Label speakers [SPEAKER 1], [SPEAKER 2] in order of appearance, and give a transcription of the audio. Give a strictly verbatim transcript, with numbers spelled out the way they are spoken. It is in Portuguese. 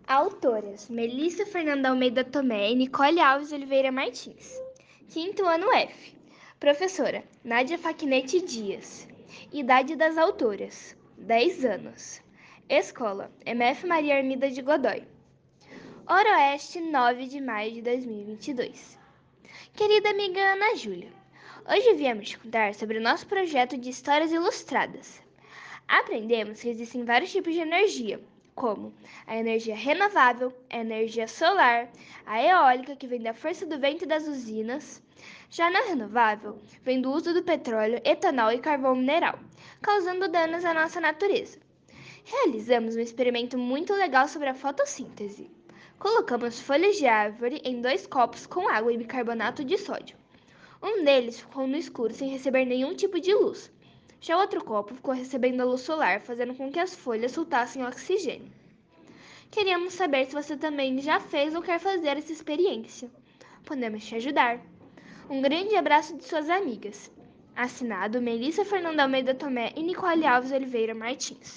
[SPEAKER 1] Autoras: Melissa Fernanda Almeida Tomé e Nicole Alves Oliveira Martins. Quinto ano F. Professora: Nádia Faquinete Dias. Idade das autoras: dez anos. Escola: M F Maria Armida de Godoy. Oroeste, nove de maio de dois mil e vinte e dois. Querida amiga Ana Júlia, hoje viemos te contar sobre o nosso projeto de histórias ilustradas. Aprendemos que existem vários tipos de energia, como a energia renovável, a energia solar, a eólica, que vem da força do vento e das usinas. Já na renovável, vem do uso do petróleo, etanol e carvão mineral, causando danos à nossa natureza. Realizamos um experimento muito legal sobre a fotossíntese. Colocamos folhas de árvore em dois copos com água e bicarbonato de sódio. Um deles ficou no escuro sem receber nenhum tipo de luz. Já o outro copo ficou recebendo a luz solar, fazendo com que as folhas soltassem oxigênio. Queríamos saber se você também já fez ou quer fazer essa experiência. Podemos te ajudar. Um grande abraço de suas amigas. Assinado Melissa Fernanda Almeida Tomé e Nicole Alves Oliveira Martins.